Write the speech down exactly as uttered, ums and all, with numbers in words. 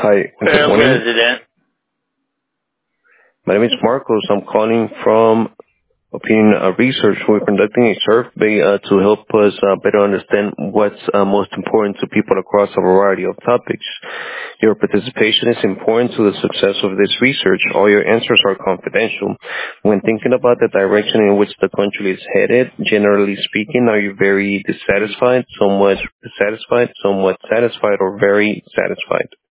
Hi, good Hello, morning. President. My name is Marcos. I'm calling from Opinion uh, Research. We're conducting a survey uh, to help us uh, better understand what's uh, most important to people across a variety of topics. Your participation is important to the success of this research. All your answers are confidential. When thinking about the direction in which the country is headed, generally speaking, are you very dissatisfied, somewhat dissatisfied, somewhat satisfied, or very satisfied?